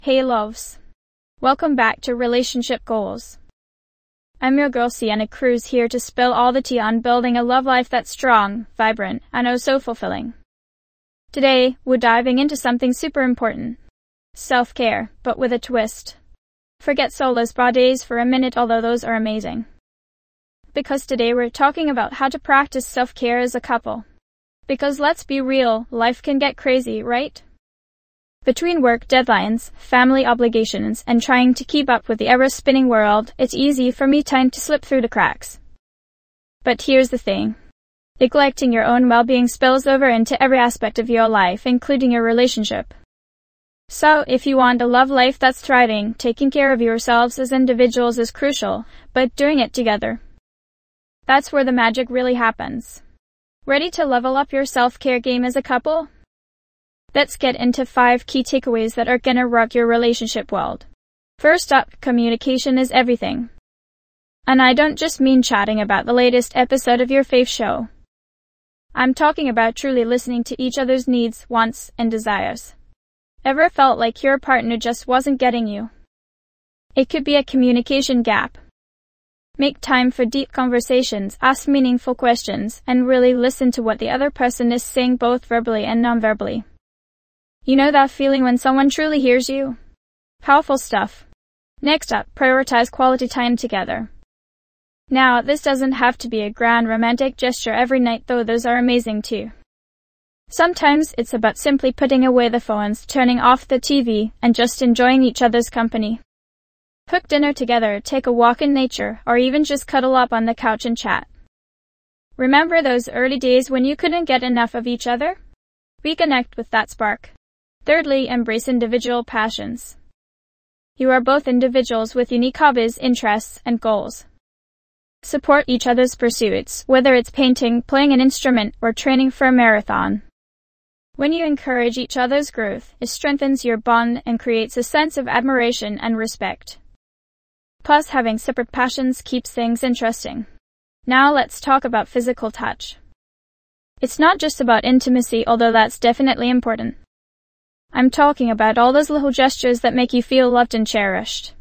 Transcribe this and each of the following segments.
Hey loves. Welcome back to Relationship Goals. I'm your girl Sienna Cruz here to spill all the tea on building a love life that's strong, vibrant, and oh so fulfilling. Today, we're diving into something super important. Self-care, but with a twist. Forget solo spa days for a minute, although those are amazing. Because today we're talking about how to practice self-care as a couple. Because let's be real, life can get crazy, right? Between work deadlines, family obligations, and trying to keep up with the ever-spinning world, it's easy for me time to slip through the cracks. But here's the thing. Neglecting your own well-being spills over into every aspect of your life, including your relationship. So, if you want a love life that's thriving, taking care of yourselves as individuals is crucial, but doing it together. That's where the magic really happens. Ready to level up your self-care game as a couple? Let's get into 5 key takeaways that are gonna rock your relationship world. First up, communication is everything. And I don't just mean chatting about the latest episode of your fave show. I'm talking about truly listening to each other's needs, wants, and desires. Ever felt like your partner just wasn't getting you? It could be a communication gap. Make time for deep conversations, ask meaningful questions, and really listen to what the other person is saying both verbally and non-verbally. You know that feeling when someone truly hears you? Powerful stuff. Next up, prioritize quality time together. Now, this doesn't have to be a grand romantic gesture every night, though those are amazing too. Sometimes it's about simply putting away the phones, turning off the TV, and just enjoying each other's company. Cook dinner together, take a walk in nature, or even just cuddle up on the couch and chat. Remember those early days when you couldn't get enough of each other? Reconnect with that spark. Thirdly, embrace individual passions. You are both individuals with unique hobbies, interests, and goals. Support each other's pursuits, whether it's painting, playing an instrument, or training for a marathon. When you encourage each other's growth, it strengthens your bond and creates a sense of admiration and respect. Plus, having separate passions keeps things interesting. Now let's talk about physical touch. It's not just about intimacy, although that's definitely important. I'm talking about all those little gestures that make you feel loved and cherished.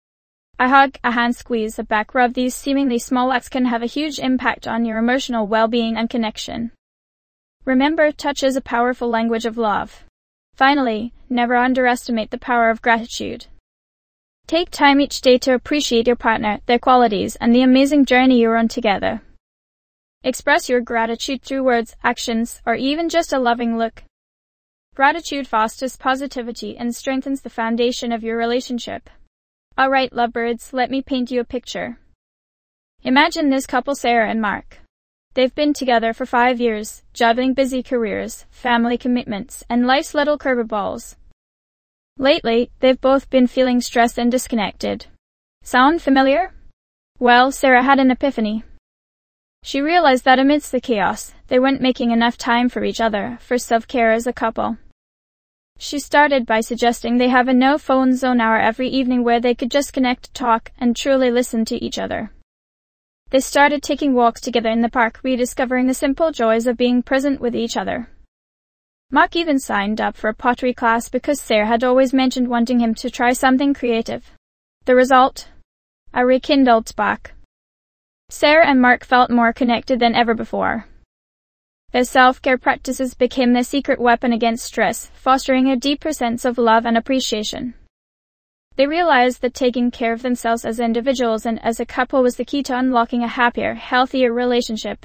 A hug, a hand squeeze, a back rub, these seemingly small acts can have a huge impact on your emotional well-being and connection. Remember, touch is a powerful language of love. Finally, never underestimate the power of gratitude. Take time each day to appreciate your partner, their qualities, and the amazing journey you're on together. Express your gratitude through words, actions, or even just a loving look. Gratitude fosters positivity and strengthens the foundation of your relationship. Alright, lovebirds, let me paint you a picture. Imagine this couple, Sarah and Mark. They've been together for 5 years, juggling busy careers, family commitments, and life's little curveballs. Lately, they've both been feeling stressed and disconnected. Sound familiar? Well, Sarah had an epiphany. She realized that amidst the chaos, they weren't making enough time for each other, for self-care as a couple. She started by suggesting they have a no-phone zone hour every evening where they could just connect, talk, and truly listen to each other. They started taking walks together in the park, rediscovering the simple joys of being present with each other. Mark even signed up for a pottery class because Sarah had always mentioned wanting him to try something creative. The result? A rekindled spark. Sarah and Mark felt more connected than ever before. Their self-care practices became their secret weapon against stress, fostering a deeper sense of love and appreciation. They realized that taking care of themselves as individuals and as a couple was the key to unlocking a happier, healthier relationship.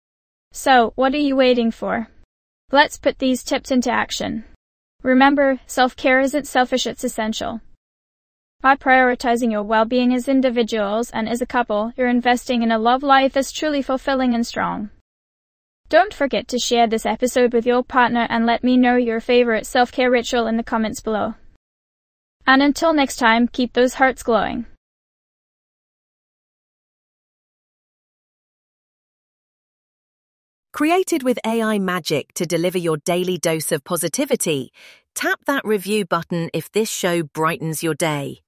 So, what are you waiting for? Let's put these tips into action. Remember, self-care isn't selfish, it's essential. By prioritizing your well-being as individuals and as a couple, you're investing in a love life that's truly fulfilling and strong. Don't forget to share this episode with your partner and let me know your favorite self-care ritual in the comments below. And until next time, keep those hearts glowing. Created with AI magic to deliver your daily dose of positivity, tap that review button if this show brightens your day.